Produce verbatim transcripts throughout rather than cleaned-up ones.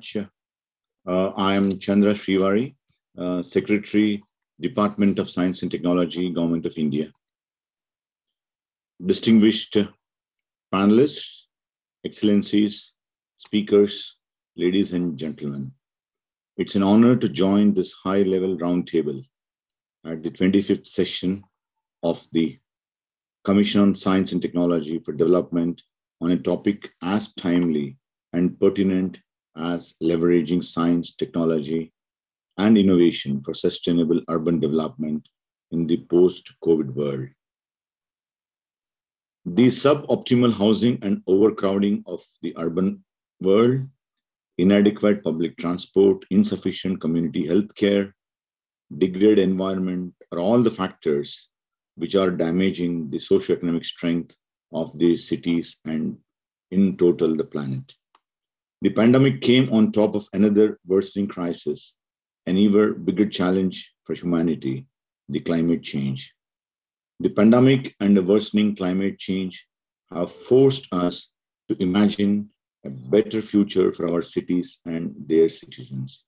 much. Uh, I am Chandra Srivari, uh, Secretary, Department of Science and Technology, Government of India. Distinguished panelists, excellencies, speakers, ladies and gentlemen. It's an honor to join this high-level roundtable at the twenty-fifth session of the Commission on Science and Technology for Development on a topic as timely and pertinent as leveraging science, technology, and innovation for sustainable urban development in the post-COVID world. The suboptimal housing and overcrowding of the urban world, inadequate public transport, insufficient community health care, degraded environment are all the factors which are damaging the socioeconomic strength of the cities and in total the planet. The pandemic came on top of another worsening crisis, an even bigger challenge for humanity, the climate change. The pandemic and the worsening climate change have forced us to imagine a better future for our cities and their citizens.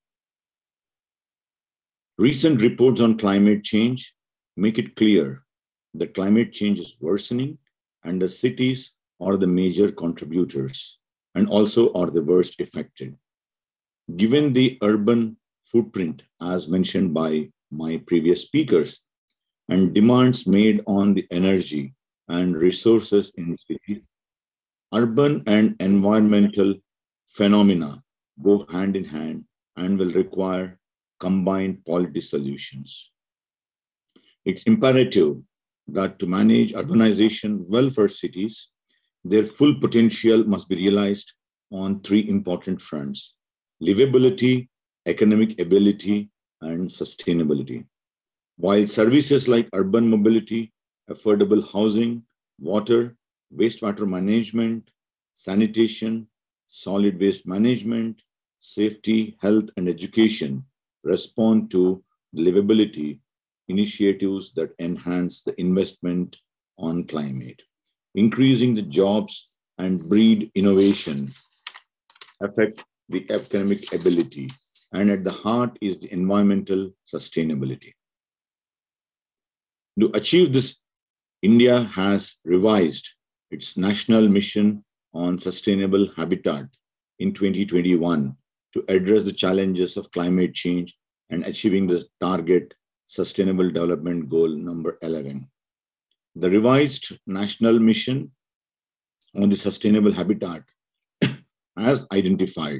Recent reports on climate change make it clear that climate change is worsening and the cities are the major contributors and also are the worst affected. Given the urban footprint, as mentioned by my previous speakers, and demands made on the energy and resources in cities, urban and environmental phenomena go hand in hand and will require combined policy solutions. It's imperative that to manage urbanization well for cities, their full potential must be realized on three important fronts: livability, economic ability, and sustainability. While services like urban mobility, affordable housing, water, wastewater management, sanitation, solid waste management, safety, health, and education respond to livability initiatives that enhance the investment on climate. Increasing the jobs and breed innovation affect the economic ability, and at the heart is the environmental sustainability. To achieve this, India has revised its national mission on sustainable habitat in twenty twenty-one to address the challenges of climate change and achieving the target Sustainable Development Goal number eleven. The revised national mission on the sustainable habitat has identified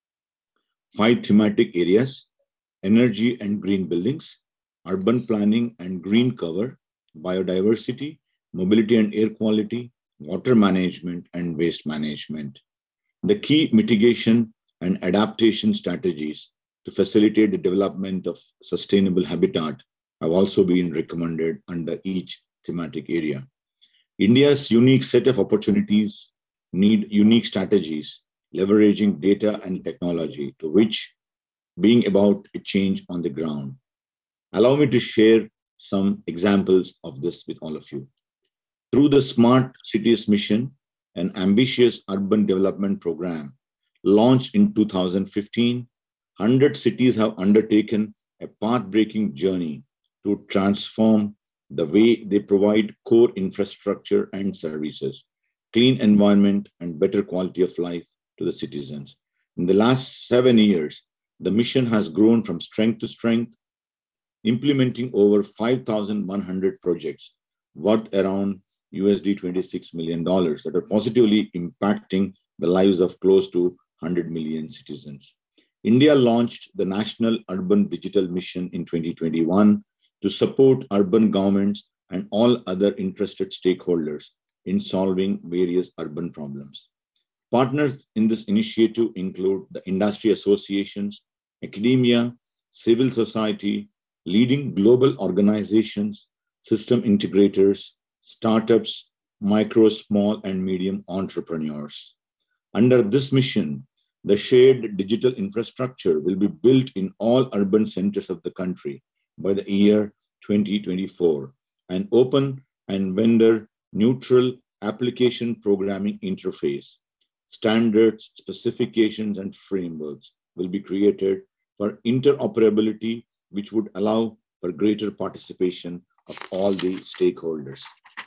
five thematic areas: energy and green buildings, urban planning and green cover, biodiversity, mobility and air quality, water management, and waste management. The key mitigation and adaptation strategies to facilitate the development of sustainable habitat have also been recommended under each thematic area. India's unique set of opportunities need unique strategies, leveraging data and technology, to which being about a change on the ground. Allow me to share some examples of this with all of you. Through the Smart Cities Mission, an ambitious urban development program launched in two thousand fifteen, one hundred cities have undertaken a path-breaking journey to transform the way they provide core infrastructure and services, clean environment, and better quality of life to the citizens. In the last seven years, the mission has grown from strength to strength, implementing over five thousand one hundred projects worth around U S D twenty-six million dollars that are positively impacting the lives of close to one hundred million citizens. India launched the National Urban Digital Mission in twenty twenty-one to support urban governments and all other interested stakeholders in solving various urban problems. Partners in this initiative include the industry associations, academia, civil society, leading global organizations, system integrators, startups, micro, small, and medium entrepreneurs. Under this mission, the shared digital infrastructure will be built in all urban centers of the country by the year twenty twenty-four. An open and vendor neutral application programming interface, standards, specifications, and frameworks will be created for interoperability, which would allow for greater participation of all the stakeholders.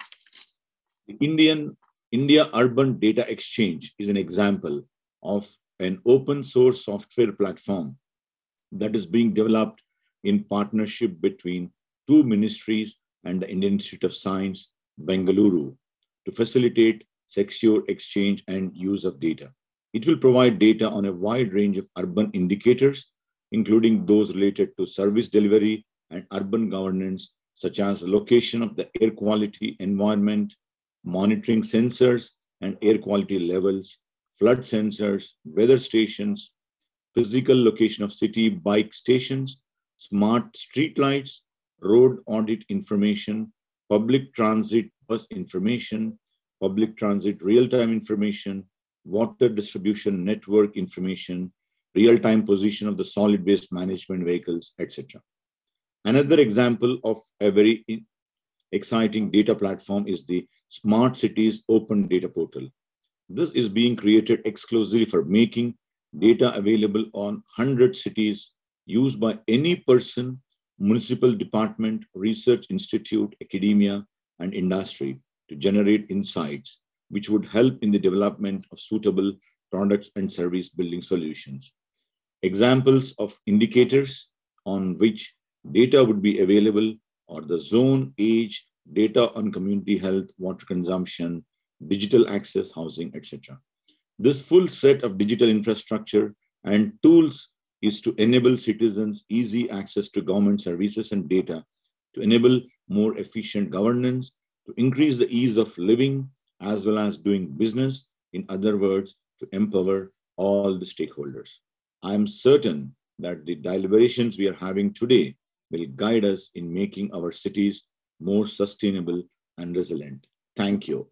The Indian India Urban Data Exchange is an example of an open source software platform that is being developed in partnership between two ministries and the Indian Institute of Science, Bengaluru, to facilitate secure exchange and use of data. It will provide data on a wide range of urban indicators, including those related to service delivery and urban governance, such as location of the air quality environment, monitoring sensors and air quality levels, flood sensors, weather stations, physical location of city bike stations, smart street lights, road audit information, public transit bus information, public transit real-time information, water distribution network information, real-time position of the solid waste management vehicles, et cetera. Another example of a very exciting data platform is the Smart Cities Open Data Portal. This is being created exclusively for making data available on one hundred cities used by any person, municipal department, research institute, academia, and industry to generate insights which would help in the development of suitable products and service building solutions. Examples of indicators on which data would be available are the zone, age, data on community health, water consumption, digital access, housing, et cetera. This full set of digital infrastructure and tools is to enable citizens easy access to government services and data, to enable more efficient governance, to increase the ease of living as well as doing business, in other words, to empower all the stakeholders. I am certain that the deliberations we are having today will guide us in making our cities more sustainable and resilient. Thank you.